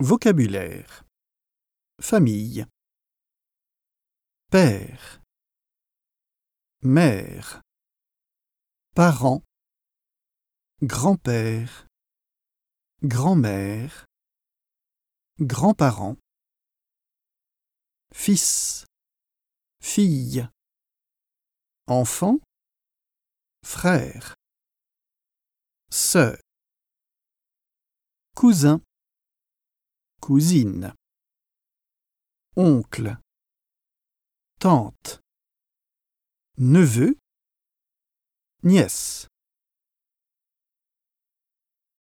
Vocabulaire. Famille. Père. Mère. Parents. Grand-père. Grand-mère. Grands-parents. Fils. Fille. Enfant. Frère. Sœur. Cousin. Cousine. Oncle. Tante. Neveu. Nièce.